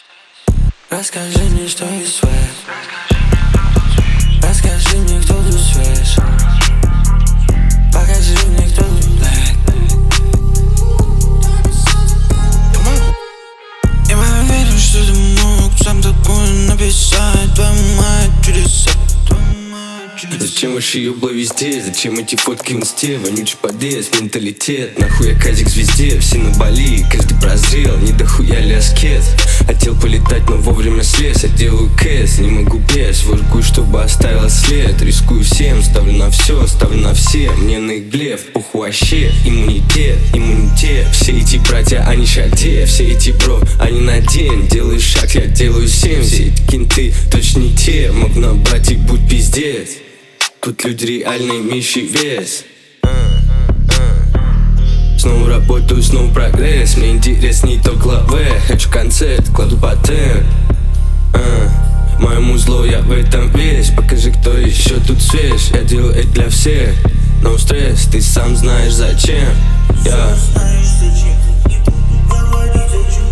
Расскажи мне, что есть свет. Расскажи мне, кто тут свеж. Покажи мне, кто тут black. Я верю, что ты мог сам такое написать. Твою мать, чудеса. Зачем ваши ёбла везде? Зачем эти фотки в инсте? Вонючий подъезд, менталитет. Нахуй я казик звезде, все на Бали. Каждый прозрел, не дохуя ли аскет. Хотел полетать, но вовремя слез. Я делаю кэс, не могу без. Воркую, чтобы оставила след. Рискую всем, ставлю на все, ставлю на все. Мне на их блеф, похуй вообще. Иммунитет, иммунитет. Все эти братья, они шаде. Все эти бро, они на день. Делаешь шаг, я делаю 7. Все эти кенты точно не те. Мог набрать и будь пиздец. Тут люди реально имеющие вес. Снова работаю, снова прогресс. Мне интересней то главе. Хочу концерт, кладу патент. Моему зло я в этом весь. Покажи, кто еще тут свеж. Я делаю это для всех. No стресс, ты сам знаешь зачем. Знаешь зачем, не буду говорить, зачем.